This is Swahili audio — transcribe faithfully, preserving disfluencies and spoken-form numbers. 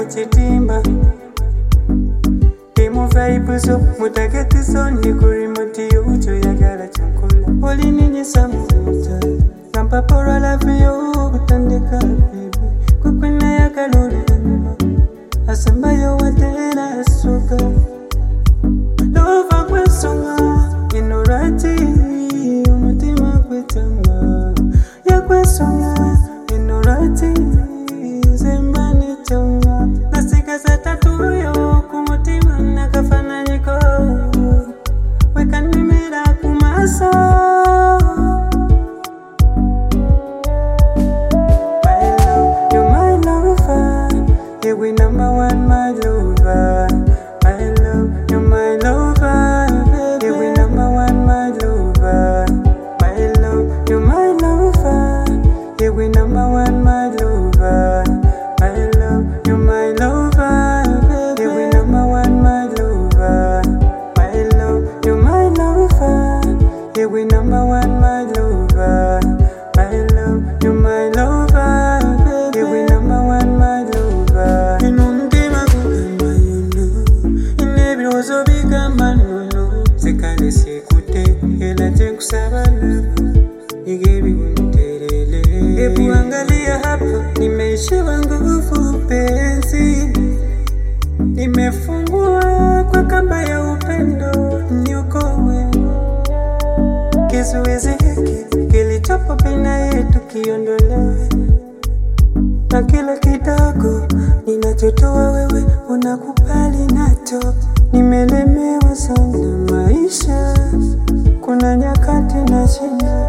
chitimba Emu vaibuzo mutageti soni kurimoti ucho ya gara chakula Oli nini samuta Nampapora la vio kutandika baby Kukwina ya kaluri anima Asamba yo watera asuka Lova kwesonga Inorati umutima kwetanga Ya kwesonga Inorati Zembani chonga Nasika za tatuyo Kumutima nakafana niko Weka nimera kumasa My love, you're my lover Yeah, we number one, my lover My love, you're my lover baby. Yeah, we number one, my lover My love, you're my lover Yeah, we number one, my lover My love, you're my lover baby. Yeah, we number one, my lover My love, you're my lover Yeah, we number one, my lover My love, you're my lover baby. Yeah, we number one, my lover Inundima kugamba yuno Inebi ozo bigamba nuno Sekale sekute Hela tenkusaba love Igebi unterele Ebu angalia hapa Nimeishiwa nguvu penzi Nimefungua kwa kamba ya upendo Niokowe Kizuizi hiki Kilichopo baina yetu kiondolewe Na kila kidogo Ninachotoa wewe Unakubali nacho Nimelemewa sana maisha Kuna nyakati na shinda